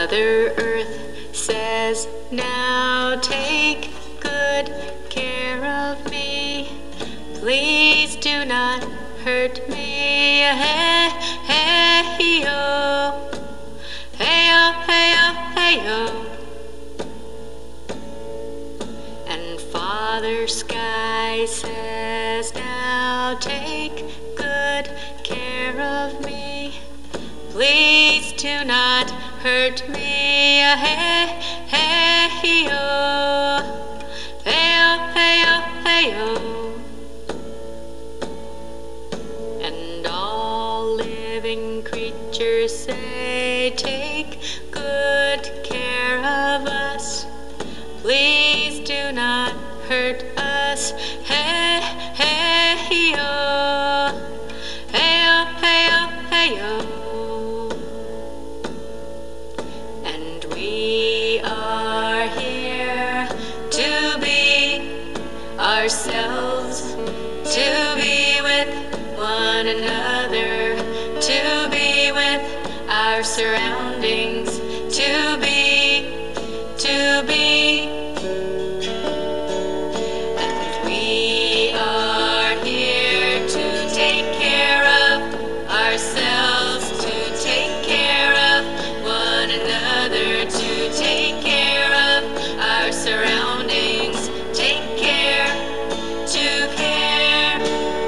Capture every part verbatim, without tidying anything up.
Mother Earth says, now take good care of me. Please do not hurt me. Hey, hey, yo. Hey, yo, hey, yo, hey, yo. And Father Sky says, now take good care of me. Please do not hurt me. Hey, hey, yo. Hey, yo, hey, yo, hey, yo. And all living creatures say, take good care of us. Please do not hurt us. Hey, hey, yo. Hey, yo, hey, yo, hey, yo. And we are here to be ourselves, to be with one another, to be with our surroundings, to be, to be. And we are here to take care of ourselves, to take care of one another, to take care of our surroundings, take care, to care.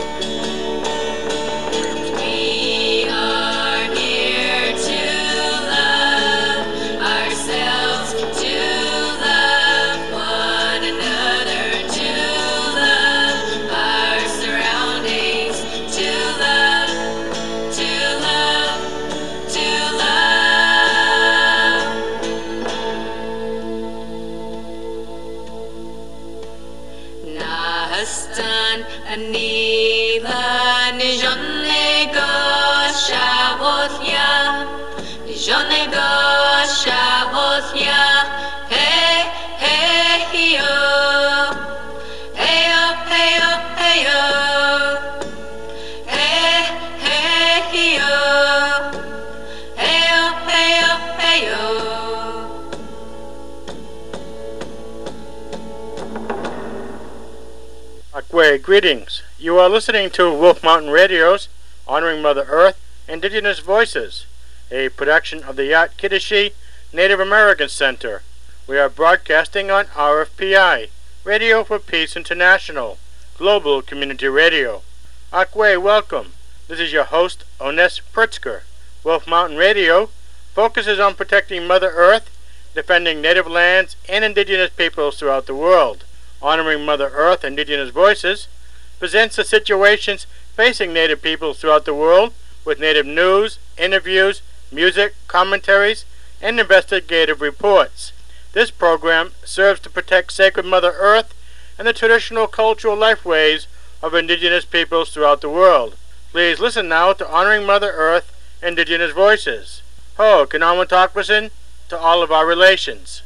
We are here to love ourselves, to love one another, to love our surroundings, to love, to love, to love. Nahastan anila nijonego shaothya, nijonego shaothya. Hey, hey, yo. Hey, yo, hey, yo, hey, yo. Hey, hey, yo. Hey, yo, hey, yo, hey, yo. Akwe, greetings. You are listening to Wolf Mountain Radio's Honoring Mother Earth Indigenous Voices, a production of the Yat Kiddishi Native American Center. We are broadcasting on R F P I, Radio for Peace International, Global Community Radio. Akwe, welcome. This is your host, Ones Pritzker. Wolf Mountain Radio focuses on protecting Mother Earth, defending native lands and indigenous peoples throughout the world. Honoring Mother Earth Indigenous Voices presents the situations facing native peoples throughout the world with native news, interviews, music, commentaries, and investigative reports. This program serves to protect sacred Mother Earth and the traditional cultural lifeways of indigenous peoples throughout the world. Please listen now to Honoring Mother Earth Indigenous Voices. Ho, Kanawatakwesen, to all of our relations.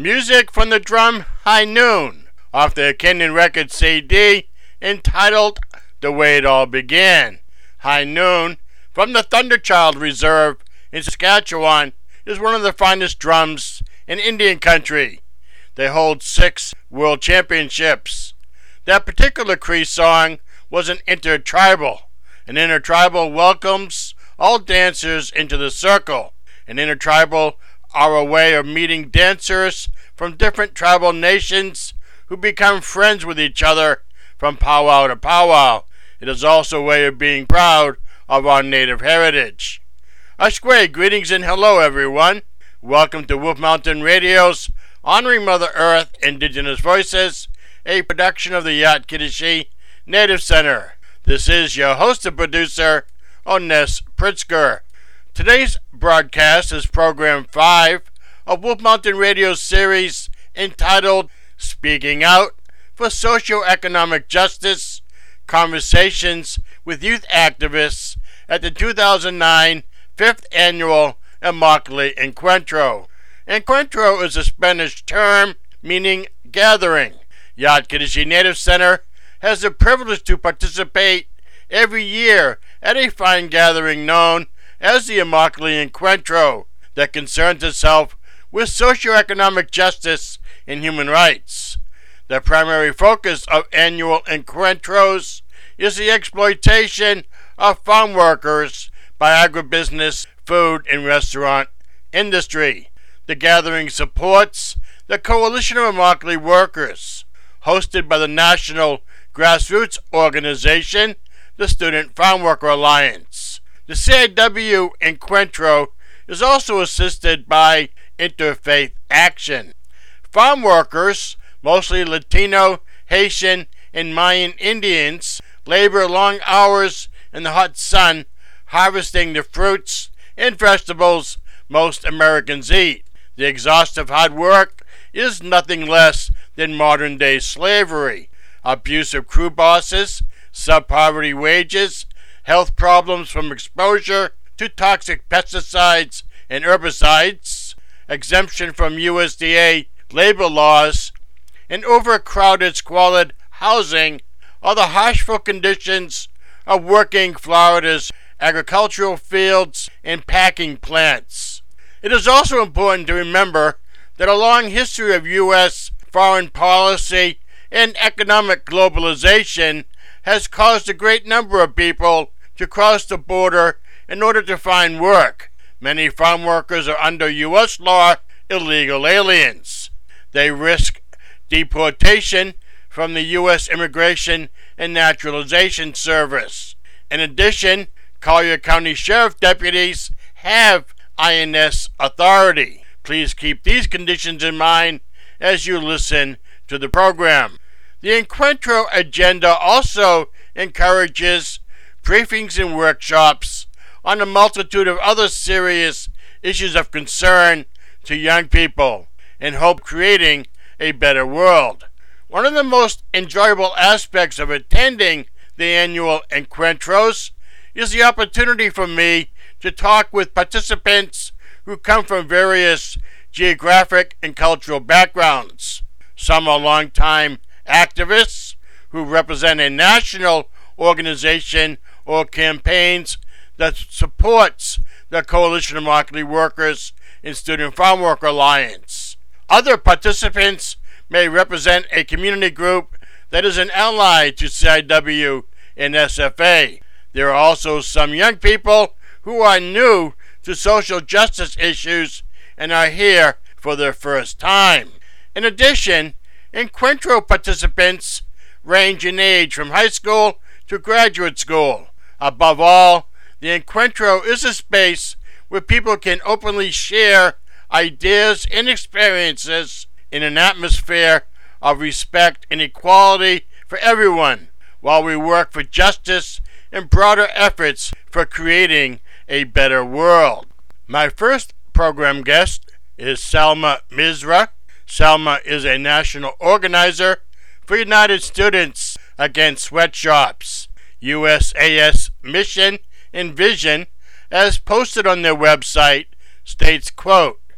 Music from the drum High Noon off the Kenyon Records C D entitled The Way It All Began. High Noon from the Thunderchild Reserve in Saskatchewan is one of the finest drums in Indian country. They hold six world championships. That particular Cree song was an intertribal. An intertribal welcomes all dancers into the circle. An intertribal are a way of meeting dancers from different tribal nations who become friends with each other from powwow to powwow. It is also a way of being proud of our native heritage. Ashkwe, greetings and hello everyone. Welcome to Wolf Mountain Radio's Honoring Mother Earth Indigenous Voices, a production of the Yat-Kiddishi Native Center. This is your host and producer, Ones Pritzker. Today's broadcast is program five of Wolf Mountain Radio's series entitled Speaking Out for Socioeconomic Justice, Conversations with Youth Activists at the two thousand nine fifth Annual Immokalee Encuentro. Encuentro is a Spanish term meaning gathering. Yat-Kiddishi Native Center has the privilege to participate every year at a fine gathering known as the Immokalee Encuentro that concerns itself with socioeconomic justice and human rights. The primary focus of annual encuentros is the exploitation of farm workers by agribusiness, food, and restaurant industry. The gathering supports the Coalition of Immokalee Workers, hosted by the national grassroots organization, the Student Farm Worker Alliance. The C I W Encuentro is also assisted by Interfaith Action. Farm workers, mostly Latino, Haitian, and Mayan Indians, labor long hours in the hot sun, harvesting the fruits and vegetables most Americans eat. The exhaustive hard work is nothing less than modern-day slavery. Abusive crew bosses, sub-poverty wages, health problems from exposure to toxic pesticides and herbicides, exemption from U S D A labor laws, and overcrowded, squalid housing are the harshful conditions of working Florida's agricultural fields and packing plants. It is also important to remember that a long history of U S foreign policy and economic globalization has caused a great number of people to cross the border in order to find work. Many farm workers are under U S law illegal aliens. They risk deportation from the U S Immigration and Naturalization Service. In addition, Collier County Sheriff deputies have I N S authority. Please keep these conditions in mind as you listen to the program. The Encuentro agenda also encourages briefings and workshops on a multitude of other serious issues of concern to young people and hope creating a better world. One of the most enjoyable aspects of attending the annual Encuentros is the opportunity for me to talk with participants who come from various geographic and cultural backgrounds. Some are longtime activists who represent a national organization or campaigns that supports the Coalition of Immokalee Workers and Student Farm Worker Alliance. Other participants may represent a community group that is an ally to C I W and S F A. There are also some young people who are new to social justice issues and are here for their first time. In addition, Encuentro participants range in age from high school to graduate school. Above all, the Encuentro is a space where people can openly share ideas and experiences in an atmosphere of respect and equality for everyone, while we work for justice and broader efforts for creating a better world. My first program guest is Salma Misra. Salma is a national organizer for United Students Against Sweatshops. U S A S mission and vision, as posted on their website, states, quote,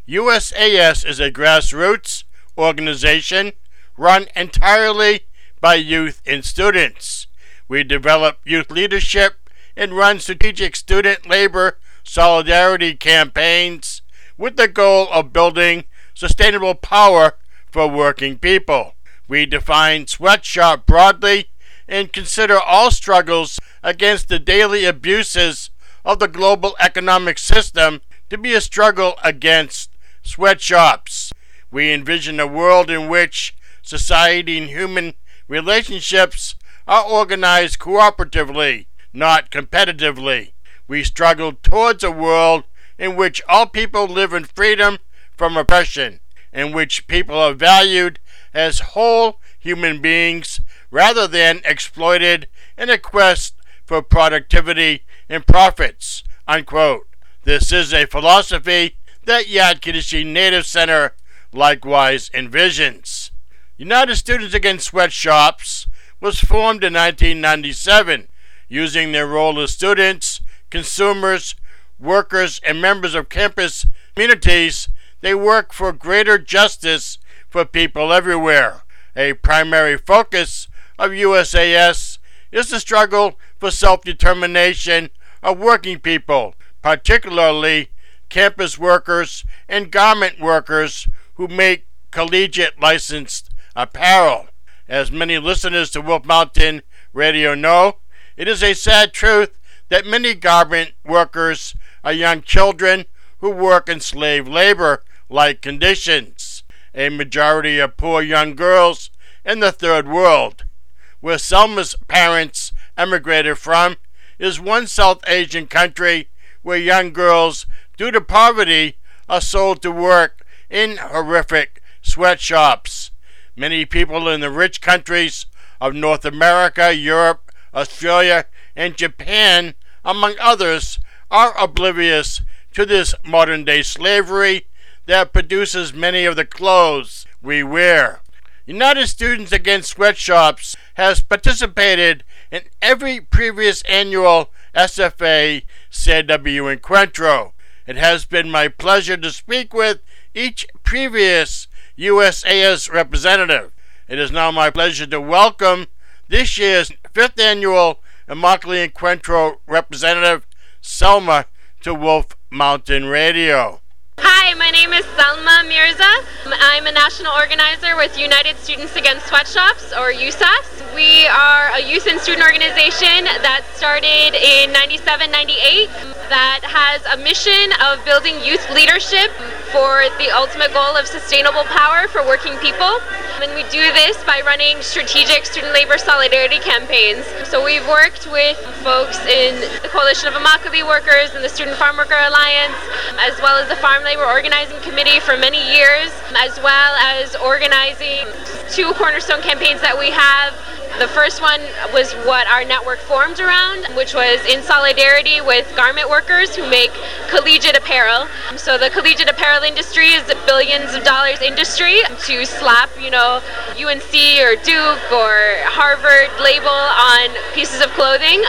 U S A S is a grassroots organization run entirely by youth and students. We develop youth leadership and run strategic student labor solidarity campaigns with the goal of building sustainable power for working people. We define sweatshop broadly and consider all struggles against the daily abuses of the global economic system to be a struggle against sweatshops. We envision a world in which society and human relationships are organized cooperatively, not competitively. We struggle towards a world in which all people live in freedom from oppression, in which people are valued as whole human beings rather than exploited in a quest for productivity and profits, unquote. This is a philosophy that Yad Kiddushi Native Center likewise envisions. United Students Against Sweatshops was formed in nineteen ninety-seven, using their role as students, consumers, workers, and members of campus communities. They work for greater justice for people everywhere. A primary focus of U S A S is the struggle for self-determination of working people, particularly campus workers and garment workers who make collegiate licensed apparel. As many listeners to Wolf Mountain Radio know, it is a sad truth that many garment workers are young children who work in slave labor-like conditions. A majority of poor young girls in the third world. Where Selma's parents emigrated from is one South Asian country where young girls, due to poverty, are sold to work in horrific sweatshops. Many people in the rich countries of North America, Europe, Australia, and Japan, among others, are oblivious to this modern-day slavery that produces many of the clothes we wear. United Students Against Sweatshops has participated in every previous annual S F A C W Encuentro. It has been my pleasure to speak with each previous U S A S representative. It is now my pleasure to welcome this year's fifth annual Immokalee Encuentro representative, Selma, to Wolf Mountain Radio. Hi, my name is Selma Mirza. I'm a national organizer with United Students Against Sweatshops, or U S A S. We are a youth and student organization that started in ninety-seven ninety-eight that has a mission of building youth leadership for the ultimate goal of sustainable power for working people. And we do this by running strategic student labor solidarity campaigns. So we've worked with folks in the Coalition of Immokalee Workers and the Student Farm Worker Alliance, as well as the Farm Labor Organizing Committee for many years, as well as organizing two cornerstone campaigns that we have. The first one was what our network formed around, which was in solidarity with garment workers who make collegiate apparel. So the collegiate apparel industry is a billions of dollars industry. To slap, you know, U N C or Duke or Harvard label on pieces of clothing.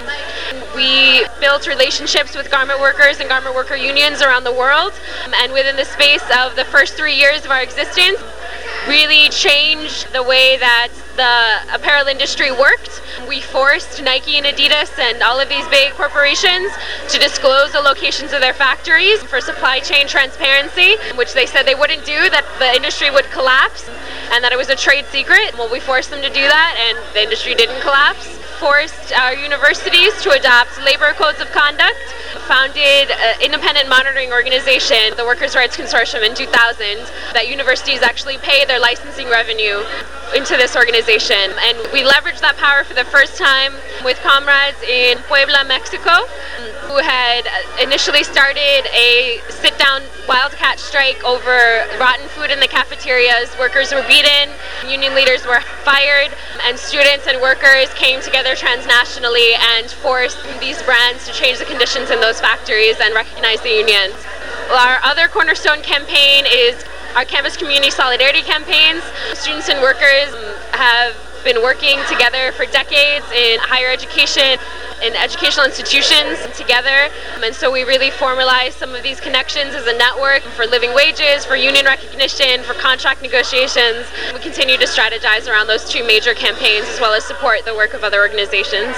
We built relationships with garment workers and garment worker unions around the world. And within the space of the first three years of our existence, really changed the way that the apparel industry worked. We forced Nike and Adidas and all of these big corporations to disclose the locations of their factories for supply chain transparency, which they said they wouldn't do, that the industry would collapse and that it was a trade secret. Well, we forced them to do that and the industry didn't collapse. Forced our universities to adopt labor codes of conduct, founded an independent monitoring organization, the Workers' Rights Consortium, in two thousand, that universities actually pay their licensing revenue into this organization. And we leveraged that power for the first time with comrades in Puebla, Mexico, who had initially started a sit-down wildcat strike over rotten food in the cafeterias. Workers were beaten, union leaders were fired, and students and workers came together transnationally and forced these brands to change the conditions in those factories and recognize the unions. Our other cornerstone campaign is our campus community solidarity campaigns. Students and workers have been working together for decades in higher education in educational institutions together. And so we really formalized some of these connections as a network for living wages, for union recognition, for contract negotiations. We continue to strategize around those two major campaigns as well as support the work of other organizations.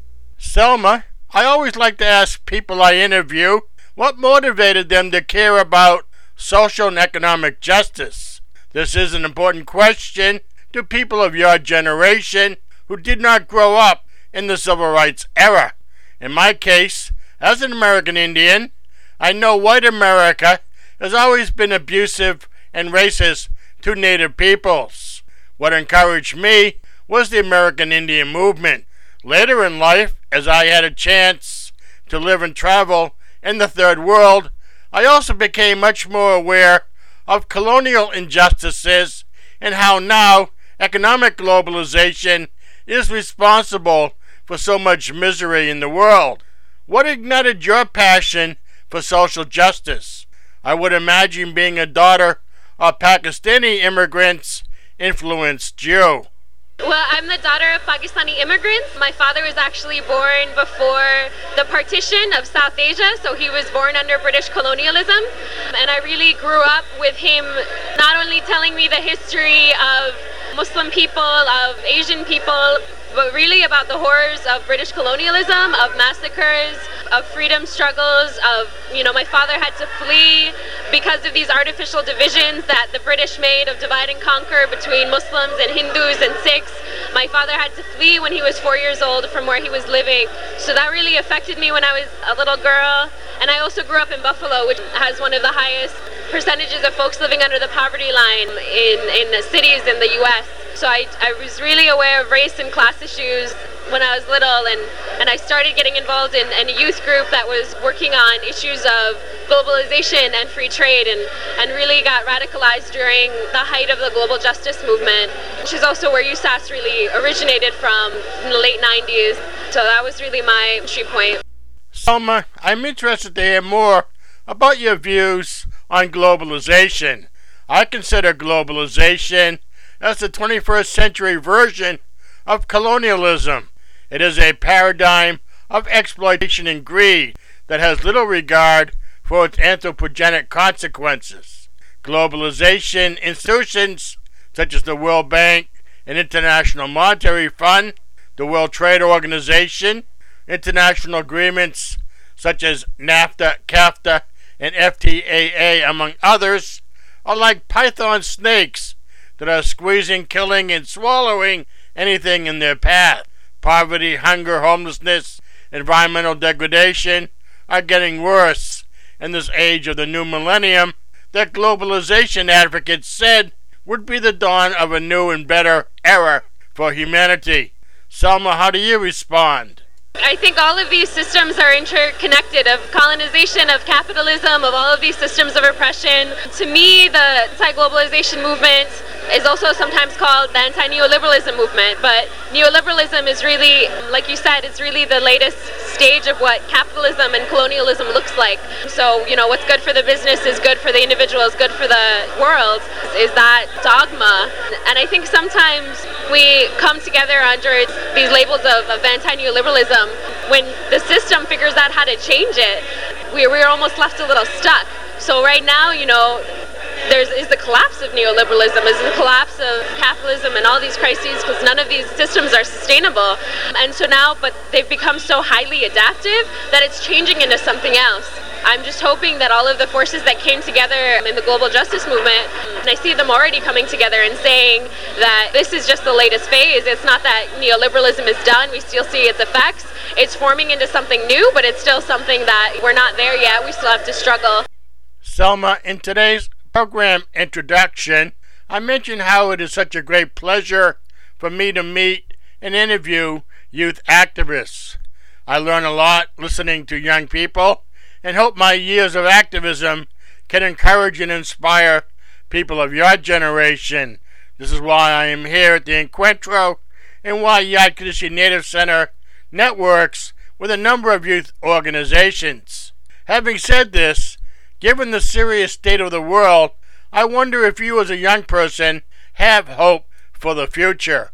Selma, I always like to ask people I interview what motivated them to care about social and economic justice. This is an important question to people of your generation who did not grow up in the civil rights era. In my case, as an American Indian, I know white America has always been abusive and racist to Native peoples. What encouraged me was the American Indian movement. Later in life, as I had a chance to live and travel in the Third World, I also became much more aware of colonial injustices and how now economic globalization is responsible for so much misery in the world. What ignited your passion for social justice? I would imagine being a daughter of Pakistani immigrants influenced you. Well, I'm the daughter of Pakistani immigrants. My father was actually born before the partition of South Asia, so he was born under British colonialism. And I really grew up with him not only telling me the history of Muslim people, of Asian people, but really about the horrors of British colonialism, of massacres, of freedom struggles, of, you know, my father had to flee because of these artificial divisions that the British made of divide and conquer between Muslims and Hindus and Sikhs. My father had to flee when he was four years old from where he was living. So that really affected me when I was a little girl. And I also grew up in Buffalo, which has one of the highest percentages of folks living under the poverty line in, in the cities in the U S. So I, I was really aware of race and class issues when I was little, and, and I started getting involved in, in a youth group that was working on issues of globalization and free trade, and, and really got radicalized during the height of the global justice movement, which is also where U S A S really originated from in the late nineties. So that was really my entry point. Selma, I'm interested to hear more about your views on globalization. I consider globalization as the twenty-first century version of colonialism. It is a paradigm of exploitation and greed that has little regard for its anthropogenic consequences. Globalization institutions such as the World Bank and International Monetary Fund, the World Trade Organization, international agreements such as NAFTA, CAFTA, and F T A A, among others, are like python snakes that are squeezing, killing, and swallowing anything in their path. Poverty, hunger, homelessness, environmental degradation are getting worse in this age of the new millennium that globalization advocates said would be the dawn of a new and better era for humanity. Selma, how do you respond? I think all of these systems are interconnected, of colonization, of capitalism, of all of these systems of oppression. To me, the anti-globalization movement is also sometimes called the anti-neoliberalism movement, but neoliberalism is really, like you said, it's really the latest stage of what capitalism and colonialism looks like. So, you know, what's good for the business is good for the individual, is good for the world, is that dogma. And I think sometimes we come together under these labels of, of anti-neoliberalism. When the system figures out how to change it, we're, we're almost left a little stuck. So right now, you know, there's is the collapse of neoliberalism, is the collapse of capitalism and all these crises, because none of these systems are sustainable. And so now, but they've become so highly adaptive that it's changing into something else. I'm just hoping that all of the forces that came together in the global justice movement, and I see them already coming together and saying that this is just the latest phase. It's not that neoliberalism is done. We still see its effects. It's forming into something new, but it's still something that we're not there yet. We still have to struggle. Selma, in today's program introduction, I mentioned how it is such a great pleasure for me to meet and interview youth activists. I learn a lot listening to young people, and hope my years of activism can encourage and inspire people of your generation. This is why I am here at the Encuentro, and why Yad Kiddushi Native Center networks with a number of youth organizations. Having said this, given the serious state of the world, I wonder if you as a young person have hope for the future.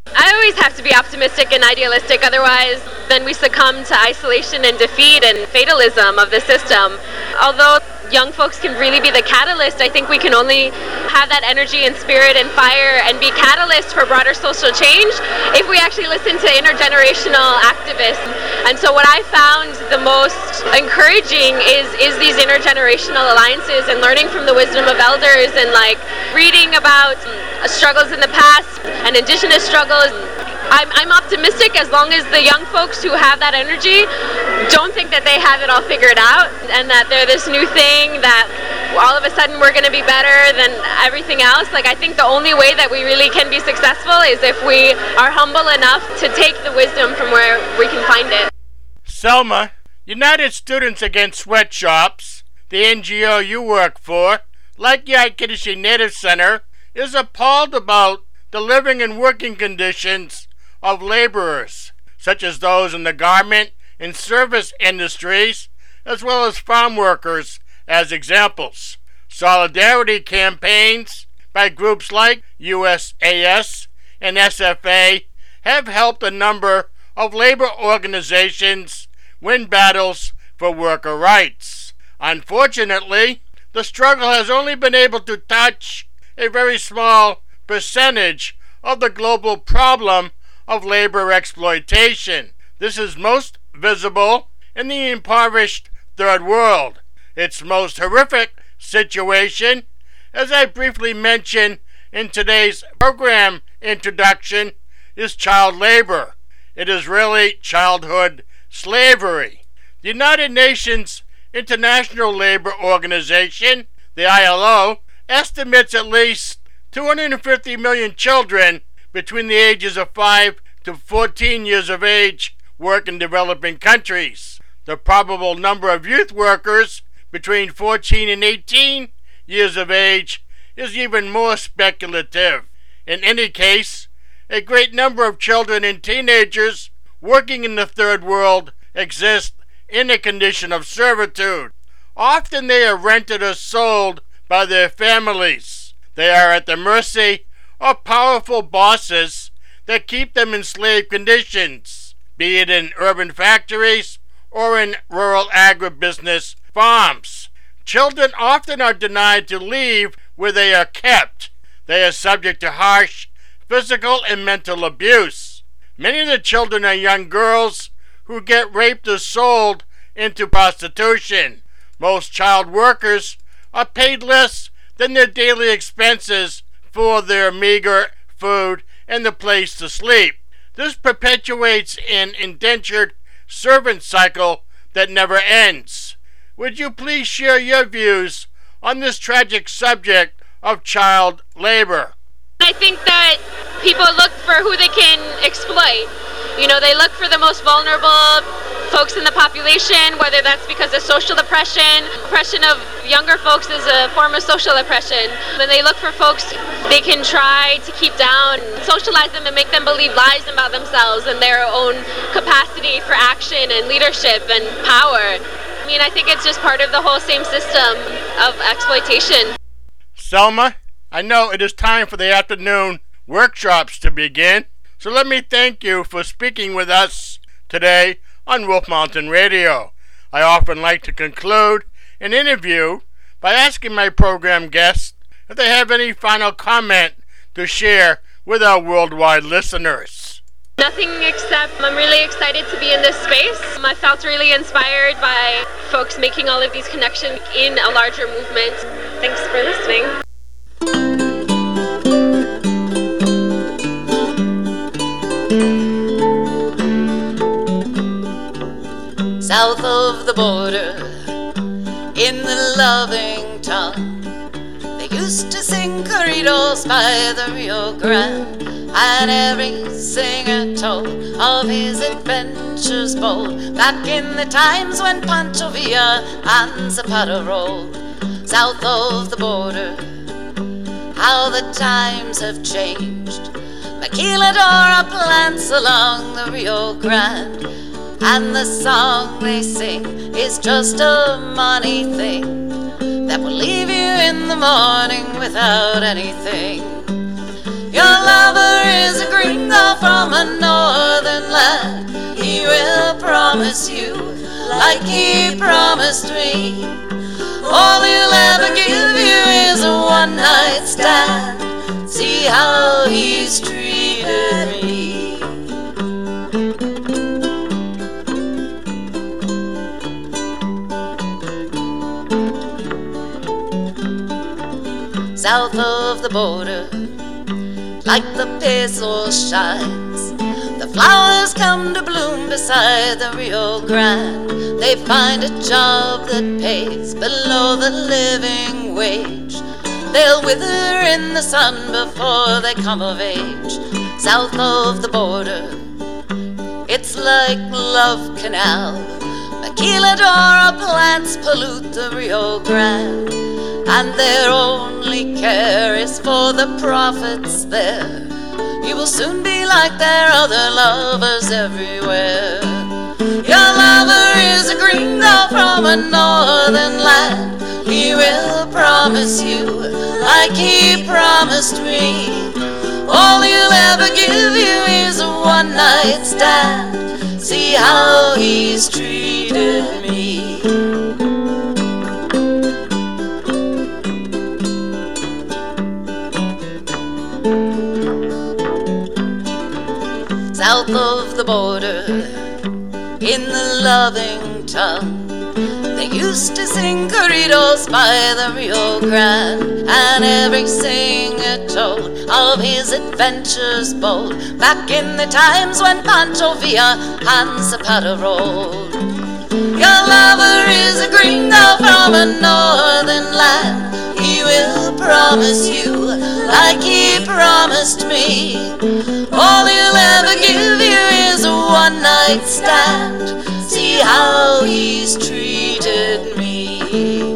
I always have to be optimistic and idealistic, otherwise then we succumb to isolation and defeat and fatalism of the system. Although young folks can really be the catalyst, I think we can only have that energy and spirit and fire and be catalysts for broader social change if we actually listen to intergenerational activists. And so what I found the most encouraging is is these intergenerational alliances and learning from the wisdom of elders and like reading about struggles in the past and indigenous struggles. I'm, I'm optimistic as long as the young folks who have that energy don't think that they have it all figured out and that they're this new thing that all of a sudden we're going to be better than everything else. Like, I think the only way that we really can be successful is if we are humble enough to take the wisdom from where we can find it. Selma, United Students Against Sweatshops, the N G O you work for, like Yat Kiddishi Native Center, is appalled about the living and working conditions of laborers, such as those in the garment and service industries, as well as farm workers as examples. Solidarity campaigns by groups like U S A S and S F A have helped a number of labor organizations win battles for worker rights. Unfortunately, the struggle has only been able to touch a very small percentage of the global problem of labor exploitation. This is most visible in the impoverished third world. Its most horrific situation, as I briefly mentioned in today's program introduction, is child labor. It is really childhood slavery. The United Nations International Labor Organization, the I L O, estimates at least two hundred fifty million children between the ages of five to fourteen years of age work in developing countries. The probable number of youth workers between fourteen and eighteen years of age is even more speculative. In any case, a great number of children and teenagers working in the third world exist in a condition of servitude. Often they are rented or sold by their families. They are at the mercy of powerful bosses that keep them in slave conditions, be it in urban factories or in rural agribusiness farms. Children often are denied to leave where they are kept. They are subject to harsh physical and mental abuse. Many of the children are young girls who get raped or sold into prostitution. Most child workers are paid less than their daily expenses for their meager food and the place to sleep. This perpetuates an indentured servant cycle that never ends. Would you please share your views on this tragic subject of child labor? I think that people look for who they can exploit. You know, they look for the most vulnerable folks in the population, whether that's because of social oppression. Oppression of younger folks is a form of social oppression. When they look for folks they can try to keep down, socialize them and make them believe lies about themselves and their own capacity for action and leadership and power. I mean, I think it's just part of the whole same system of exploitation. Selma, I know it is time for the afternoon workshops to begin, so let me thank you for speaking with us today on Wolf Mountain Radio. I often like to conclude an interview by asking my program guests if they have any final comment to share with our worldwide listeners. Nothing except I'm really excited to be in this space. I felt really inspired by folks making all of these connections in a larger movement. Thanks for listening. South of the border, in the loving tongue, they used to sing corridos by the Rio Grande, and every singer told of his adventures bold, back in the times when Pancho Villa and Zapata rolled. South of the border, how the times have changed. Maquiladora plants along the Rio Grande, and the song they sing is just a money thing that will leave you in the morning without anything. Your lover is a gringo from a northern land. He will promise you like he promised me. All he'll ever give you is a one-night stand. See how he's treated me. South of the border, like the peso shines, the flowers come to bloom beside the Rio Grande. They find a job that pays below the living wage. They'll wither in the sun before they come of age. South of the border, it's like Love Canal. Maquiladora plants pollute the Rio Grande, and their only care is for the profits there. You will soon be like their other lovers everywhere. Your lover is a gringo from a northern land. He will promise you like he promised me. All he'll ever give you is a one-night stand. See how he's treated me. South of the border, in the loving tongue, they used to sing corridos by the Rio Grande, and every singer told of his adventures bold, back in the times when Pancho Villa and Zapata rolled. Your lover is a gringo from a northern land. He will promise you like he promised me. All he'll ever give you is a one-night stand. See how he's treated me.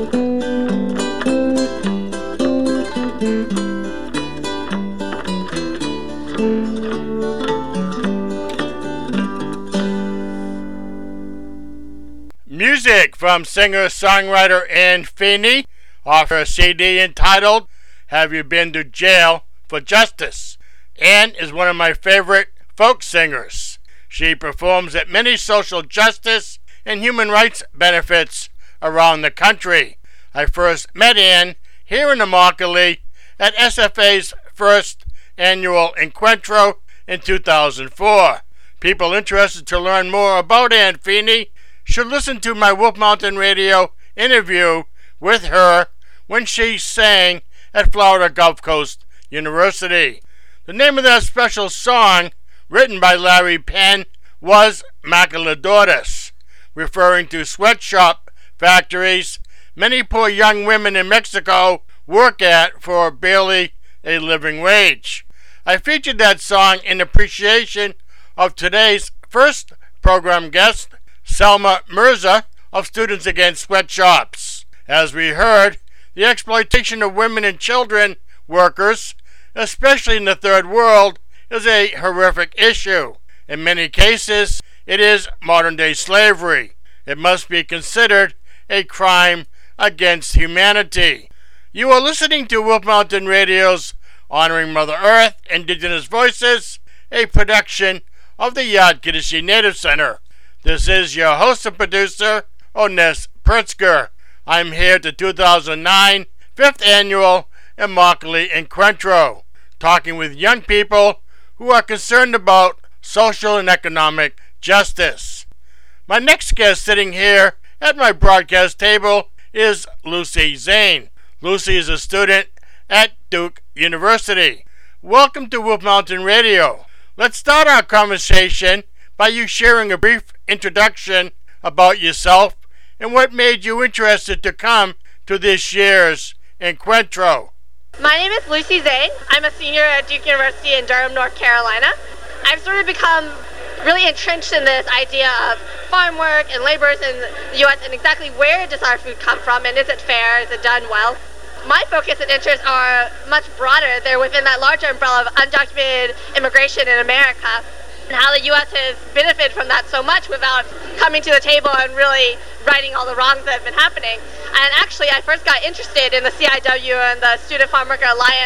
Music from singer-songwriter Anne Feeney off her C D entitled Have You Been to Jail for Justice? Anne is one of my favorite folk singers. She performs at many social justice and human rights benefits around the country. I first met Anne here in Immokalee at S F A's first annual Encuentro in two thousand four. People interested to learn more about Anne Feeney should listen to my Wolf Mountain Radio interview with her when she sang at Florida Gulf Coast University. The name of that special song, written by Larry Penn, was Maquiladoras, referring to sweatshop factories many poor young women in Mexico work at for barely a living wage. I featured that song in appreciation of today's first program guest, Selma Mirza of Students Against Sweatshops. As we heard, the exploitation of women and children workers, especially in the third world, is a horrific issue. In many cases, it is modern-day slavery. It must be considered a crime against humanity. You are listening to Wolf Mountain Radio's Honoring Mother Earth, Indigenous Voices, a production of the Yad Kiddushi Native Center. This is your host and producer, Ones Pritzker. I'm here at the two thousand nine fifth Annual Immokalee Encuentro, talking with young people who are concerned about social and economic justice. My next guest sitting here at my broadcast table is Lucy Zane. Lucy is a student at Duke University. Welcome to Wolf Mountain Radio. Let's start our conversation by you sharing a brief introduction about yourself and what made you interested to come to this year's Encuentro. My name is Lucy Zane. I'm a senior at Duke University in Durham, North Carolina. I've sort of become really entrenched in this idea of farm work and laborers in the U S and exactly where does our food come from and is it fair, is it done well? My focus and interests are much broader. They're within that larger umbrella of undocumented immigration in America and how the U S has benefited from that so much without coming to the table and really righting all the wrongs that have been happening. And actually, I first got interested in the C I W and the Student Farm Worker Alliance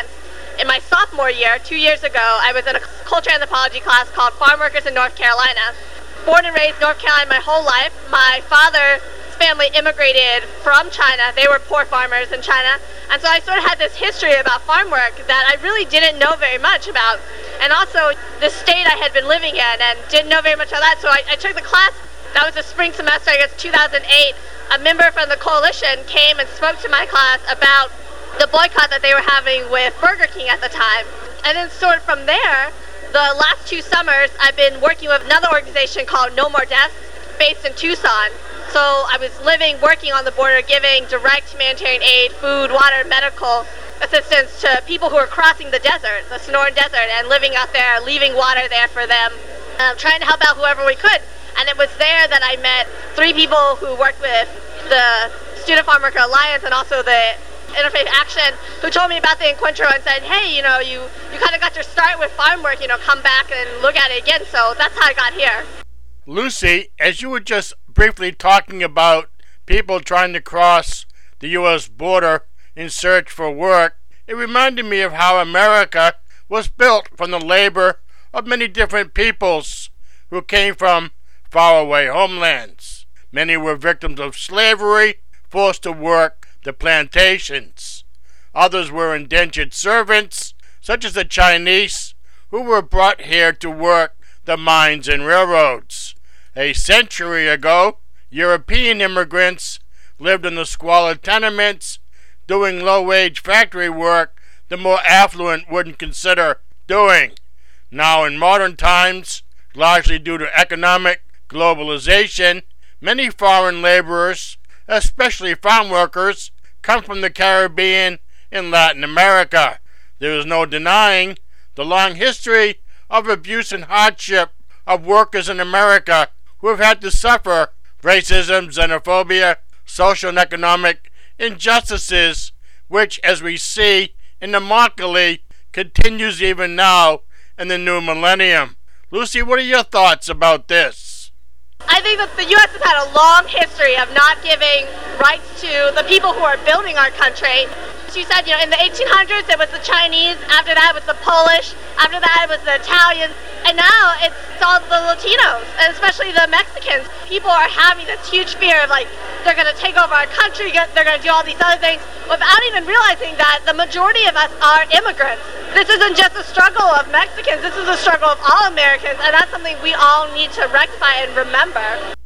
In my sophomore year, two years ago, I was in a culture anthropology class called Farm Workers in North Carolina. Born and raised North Carolina my whole life. My father's family immigrated from China. They were poor farmers in China. And so I sort of had this history about farm work that I really didn't know very much about. And also the state I had been living in and didn't know very much about that. So I, I took the class. That was the spring semester, I guess, two thousand eight. A member from the coalition came and spoke to my class about the boycott that they were having with Burger King at the time. And then sort of from there, the last two summers, I've been working with another organization called No More Deaths, based in Tucson. So I was living, working on the border, giving direct humanitarian aid, food, water, medical assistance to people who are crossing the desert, the Sonoran Desert, and living out there, leaving water there for them, um, trying to help out whoever we could. And it was there that I met three people who worked with the Student Farm Worker Alliance and also the Interfaith Action, who told me about the Encuentro and said, hey, you know, you, you kind of got your start with farm work, you know, come back and look at it again. So that's how I got here. Lucy, as you were just briefly talking about people trying to cross the U S border in search for work, it reminded me of how America was built from the labor of many different peoples who came from faraway homelands. Many were victims of slavery, forced to work the plantations. Others were indentured servants, such as the Chinese, who were brought here to work the mines and railroads. A century ago, European immigrants lived in the squalid tenements, doing low-wage factory work the more affluent wouldn't consider doing. Now in modern times, largely due to economic globalization, many foreign laborers, especially farm workers, come from the Caribbean and Latin America. There is no denying the long history of abuse and hardship of workers in America who have had to suffer racism, xenophobia, social and economic injustices, which, as we see in Immokalee, continues even now in the new millennium. Lucy, what are your thoughts about this? I think that the U S has had a long history of not giving rights to the people who are building our country. She said, you know, in the eighteen hundreds it was the Chinese, after that it was the Polish, after that it was the Italians, and now it's all the Latinos, and especially the Mexicans. People are having this huge fear of, like, they're going to take over our country, they're going to do all these other things, without even realizing that the majority of us are immigrants. This isn't just a struggle of Mexicans, this is a struggle of all Americans, and that's something we all need to rectify and remember.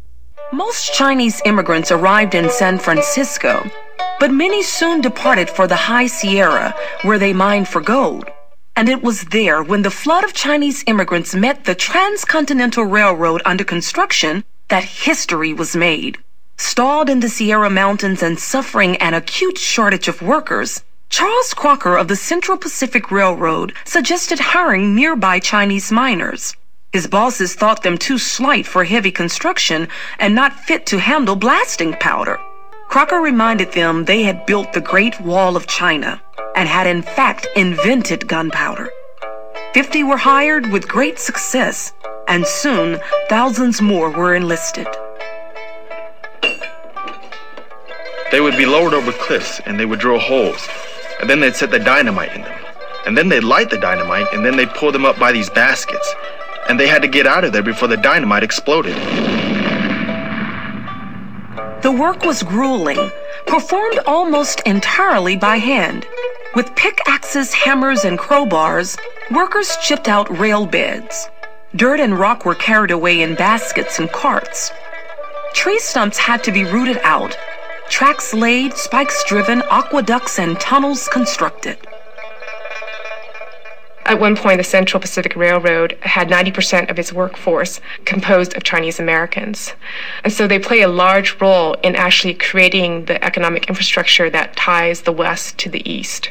Most Chinese immigrants arrived in San Francisco, but many soon departed for the High Sierra, where they mined for gold. And it was there, when the flood of Chinese immigrants met the Transcontinental Railroad under construction, that history was made. Stalled in the Sierra Mountains and suffering an acute shortage of workers, Charles Crocker of the Central Pacific Railroad suggested hiring nearby Chinese miners. His bosses thought them too slight for heavy construction and not fit to handle blasting powder. Crocker reminded them they had built the Great Wall of China and had in fact invented gunpowder. Fifty were hired with great success, and soon thousands more were enlisted. They would be lowered over cliffs and they would drill holes, and then they'd set the dynamite in them. And then they'd light the dynamite and then they'd pull them up by these baskets. And they had to get out of there before the dynamite exploded. The work was grueling, performed almost entirely by hand. With pickaxes, hammers, and crowbars, workers chipped out rail beds. Dirt and rock were carried away in baskets and carts. Tree stumps had to be rooted out, tracks laid, spikes driven, aqueducts and tunnels constructed. At one point, the Central Pacific Railroad had ninety percent of its workforce composed of Chinese Americans. And so they play a large role in actually creating the economic infrastructure that ties the West to the East.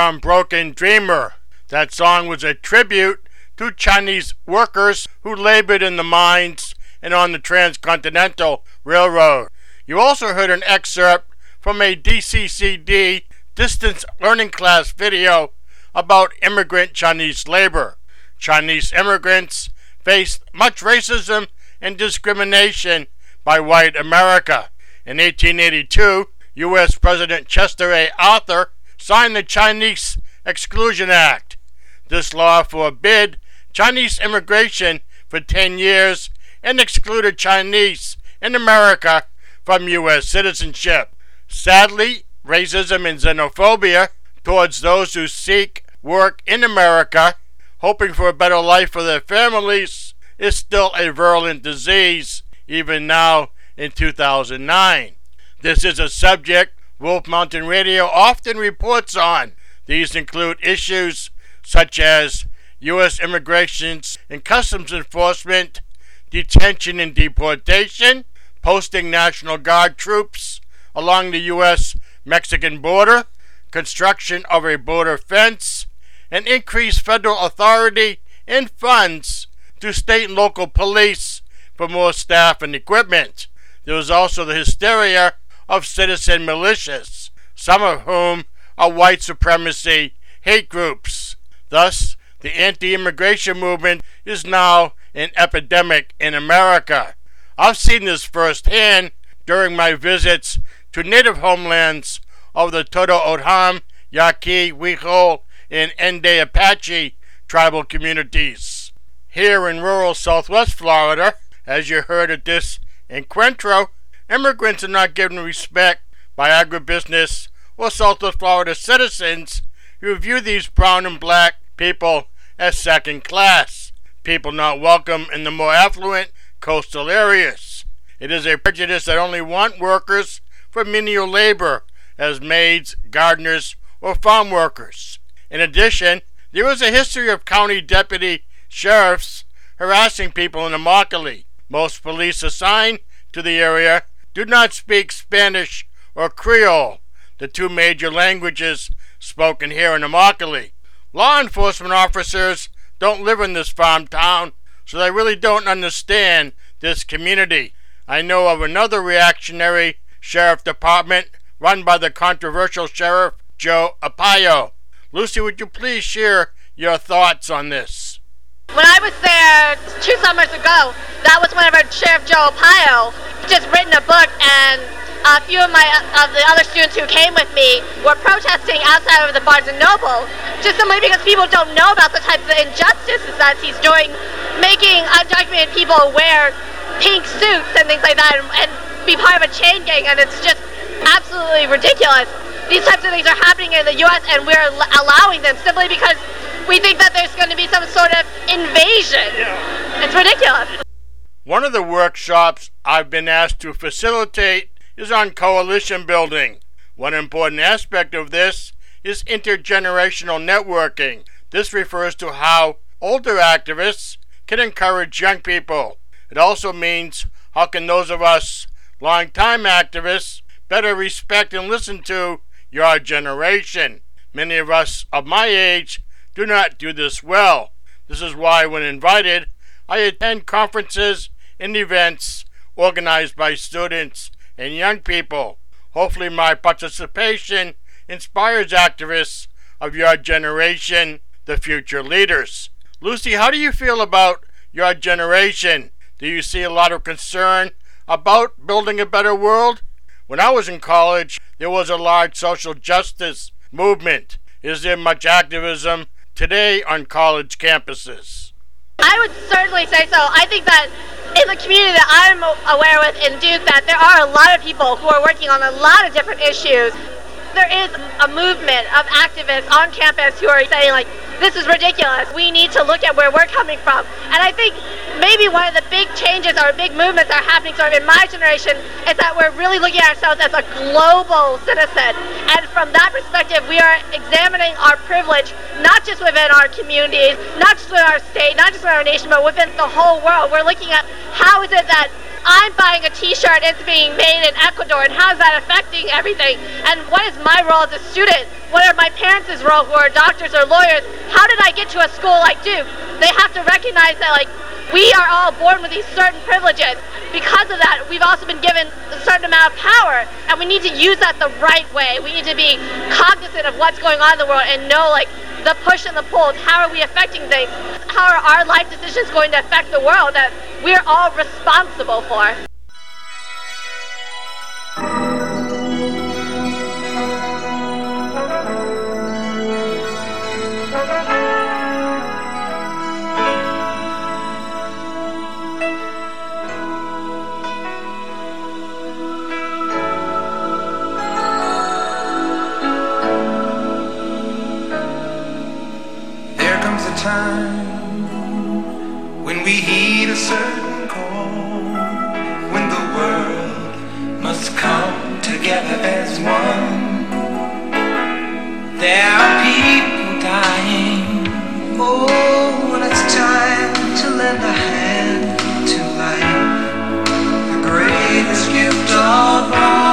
from Broken Dreamer. That song was a tribute to Chinese workers who labored in the mines and on the Transcontinental Railroad. You also heard an excerpt from a D C C D distance learning class video about immigrant Chinese labor. Chinese immigrants faced much racism and discrimination by white America. In eighteen eighty-two, U S President Chester A. Arthur signed the Chinese Exclusion Act. This law forbid Chinese immigration for ten years and excluded Chinese in America from U S citizenship. Sadly, racism and xenophobia towards those who seek work in America, hoping for a better life for their families, is still a virulent disease, even now in two thousand nine. This is a subject Wolf Mountain Radio often reports on. These include issues such as U S Immigration and Customs Enforcement, detention and deportation, posting National Guard troops along the U S Mexican border, construction of a border fence, and increased federal authority and funds to state and local police for more staff and equipment. There was also the hysteria of citizen militias, some of whom are white supremacy hate groups. Thus, the anti-immigration movement is now an epidemic in America. I've seen this firsthand during my visits to native homelands of the Toto'o O'odham, Yaqui, Huichol, and Ende Apache tribal communities. Here in rural southwest Florida, as you heard at this encuentro, immigrants are not given respect by agribusiness or southwest Florida citizens who view these brown and black people as second class, people not welcome in the more affluent coastal areas. It is a prejudice that only want workers for menial labor as maids, gardeners, or farm workers. In addition, there is a history of county deputy sheriffs harassing people in Immokalee. Most police assigned to the area do not speak Spanish or Creole, the two major languages spoken here in Immokalee. Law enforcement officers don't live in this farm town, so they really don't understand this community. I know of another reactionary sheriff department run by the controversial Sheriff Joe Arpaio. Lucy, would you please share your thoughts on this? When I was there two summers ago, that was whenever Sheriff Joe Arpaio just written a book, and a few of my of the other students who came with me were protesting outside of the Barnes and Noble, just simply because people don't know about the types of injustices that he's doing, making undocumented people wear pink suits and things like that, and, and be part of a chain gang, and it's just absolutely ridiculous. These types of things are happening in the U S, and we're allowing them simply because we think that there's going to be some sort of invasion. It's ridiculous. One of the workshops I've been asked to facilitate is on coalition building. One important aspect of this is intergenerational networking. This refers to how older activists can encourage young people. It also means how can those of us longtime activists better respect and listen to your generation. Many of us of my age do not do this well. This is why when invited, I attend conferences and events organized by students and young people. Hopefully my participation inspires activists of your generation, the future leaders. Lucy, how do you feel about your generation? Do you see a lot of concern about building a better world? When I was in college, there was a large social justice movement. Is there much activism today on college campuses? I would certainly say so. I think that in the community that I'm aware with in Duke, that there are a lot of people who are working on a lot of different issues. There is a movement of activists on campus who are saying, like, this is ridiculous. We need to look at where we're coming from. And I think maybe one of the big changes or big movements that are happening sort of in my generation is that we're really looking at ourselves as a global citizen. And from that perspective, we are examining our privilege, not just within our communities, not just within our state, not just within our nation, but within the whole world. We're looking at how is it that I'm buying a t-shirt, it's being made in Ecuador, and how is that affecting everything? And what is my role as a student? What are my parents' role, who are doctors or lawyers? How did I get to a school like Duke? They have to recognize that, like, we are all born with these certain privileges. Because of that, we've also been given a certain amount of power, and we need to use that the right way. We need to be cognizant of what's going on in the world and know, like, the push and the pulls. How are we affecting things? How are our life decisions going to affect the world that we're all responsible for? Time when we heed a certain call, when the world must come together as one. There are people dying. Oh, when it's time to lend a hand to life, the greatest gift of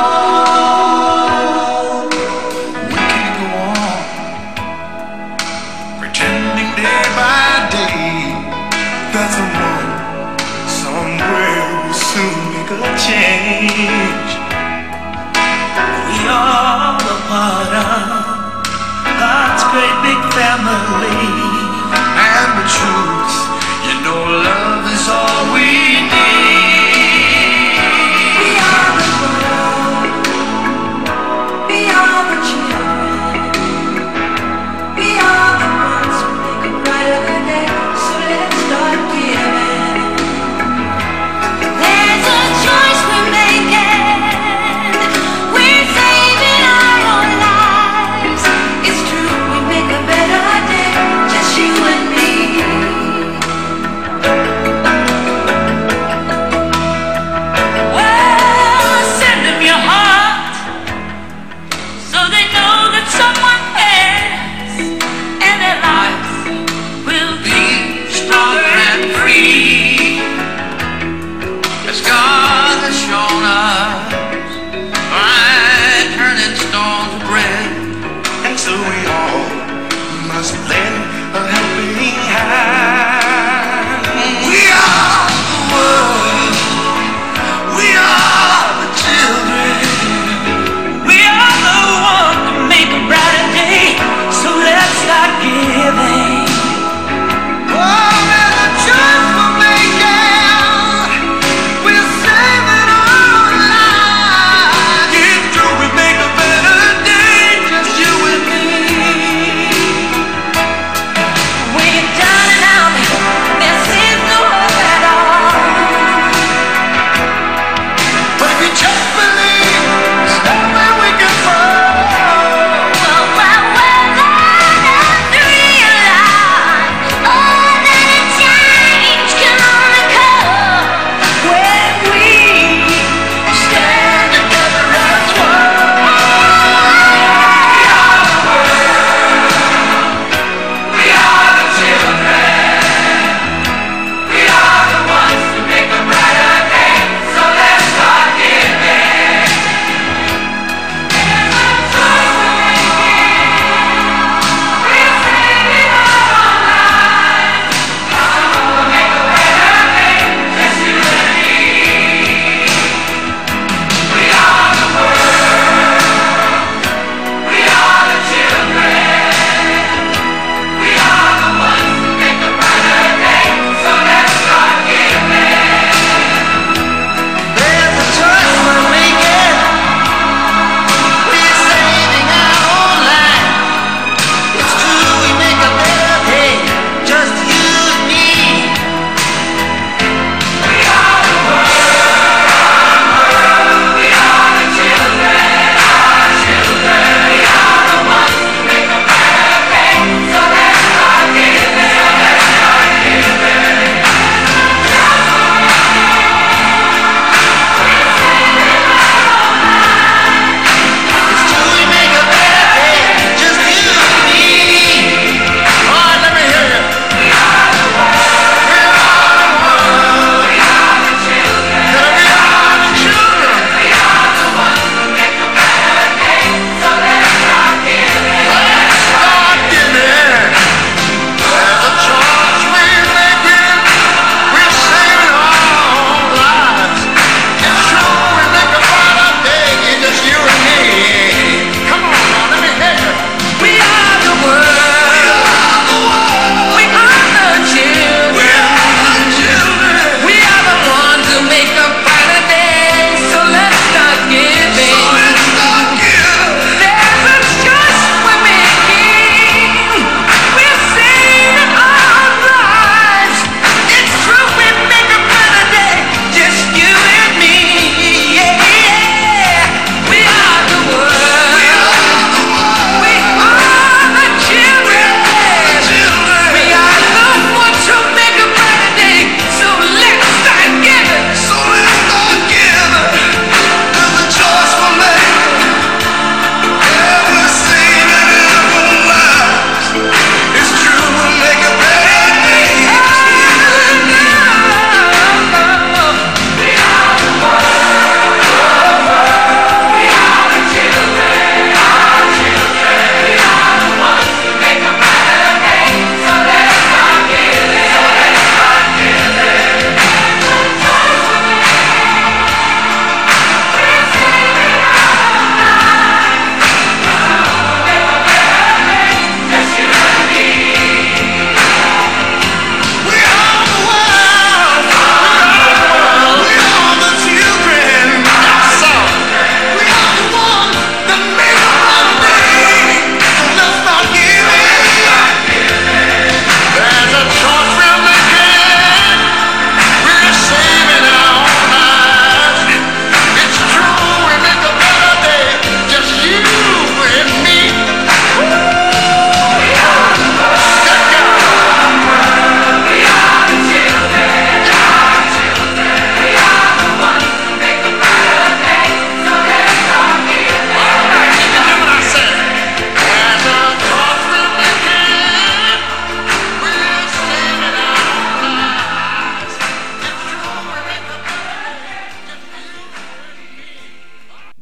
all. We can't go on pretending day by day that someone somewhere will soon make a change. We are a part of God's great big family, and the truth, you know, love is all we need. We are the world, we are the children, we are the ones who make a brighter day. So let's start giving. There's a choice we're making. We're saving our own lives. It's true, we make a better day.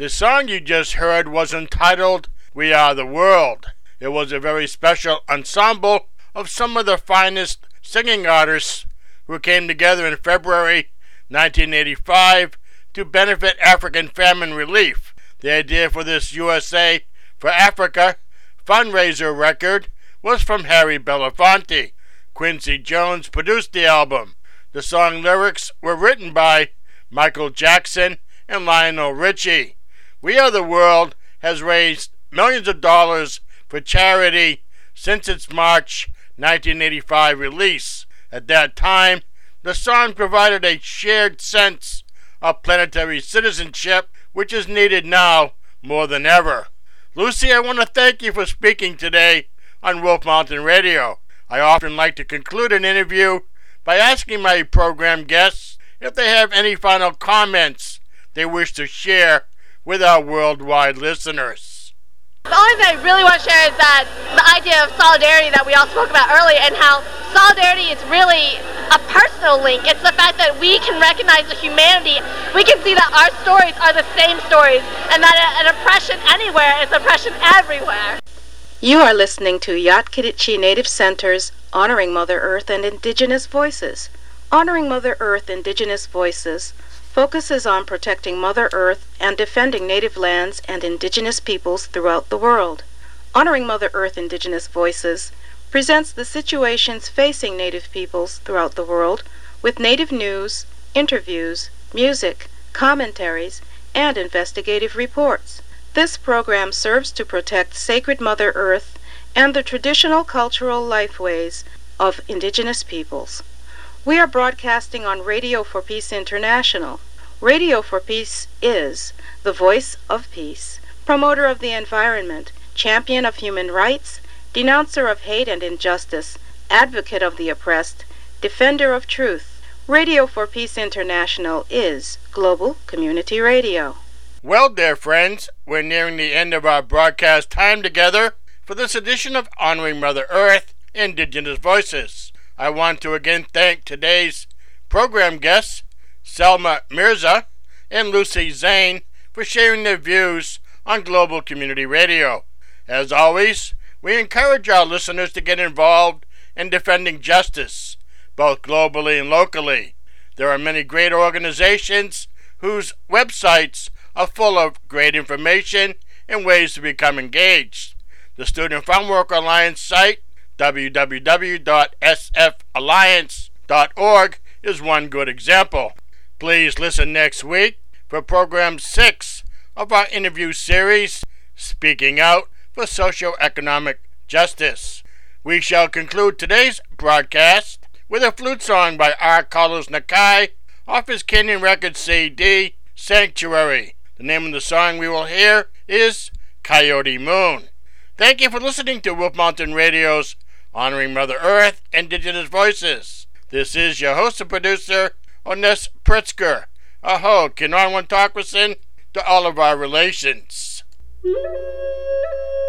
The song you just heard was entitled We Are the World. It was a very special ensemble of some of the finest singing artists who came together in February nineteen eighty-five to benefit African famine relief. The idea for this U S A for Africa fundraiser record was from Harry Belafonte. Quincy Jones produced the album. The song lyrics were written by Michael Jackson and Lionel Richie. We Are the World has raised millions of dollars for charity since its March nineteen eighty-five release. At that time, the song provided a shared sense of planetary citizenship, which is needed now more than ever. Lucy, I want to thank you for speaking today on Wolf Mountain Radio. I often like to conclude an interview by asking my program guests if they have any final comments they wish to share with our worldwide listeners. The only thing I really want to share is that the idea of solidarity that we all spoke about earlier, and how solidarity is really a personal link. It's the fact that we can recognize the humanity. We can see that our stories are the same stories, and that an oppression anywhere is oppression everywhere. You are listening to Yat-Kiditchi Native Center's Honoring Mother Earth and Indigenous Voices. Honoring Mother Earth Indigenous Voices focuses on protecting Mother Earth and defending native lands and indigenous peoples throughout the world. Honoring Mother Earth Indigenous Voices presents the situations facing native peoples throughout the world with native news, interviews, music, commentaries, and investigative reports. This program serves to protect sacred Mother Earth and the traditional cultural lifeways of indigenous peoples. We are broadcasting on Radio for Peace International. Radio for Peace is the voice of peace, promoter of the environment, champion of human rights, denouncer of hate and injustice, advocate of the oppressed, defender of truth. Radio for Peace International is global community radio. Well, dear friends, we're nearing the end of our broadcast time together for this edition of Honoring Mother Earth, Indigenous Voices. I want to again thank today's program guests, Selma Mirza and Lucy Zane, for sharing their views on Global Community Radio. As always, we encourage our listeners to get involved in defending justice, both globally and locally. There are many great organizations whose websites are full of great information and ways to become engaged. The Student Farm Worker Alliance site, w w w dot s f alliance dot org, is one good example. Please listen next week for program six of our interview series, Speaking Out for Socioeconomic Justice. We shall conclude today's broadcast with a flute song by R. Carlos Nakai off his Kenyan Records C D, Sanctuary. The name of the song we will hear is Coyote Moon. Thank you for listening to Wolf Mountain Radio's Honoring Mother Earth, Indigenous Voices. This is your host and producer, Ones Pritzker. Aho, Kinarwan Takwison to all of our relations.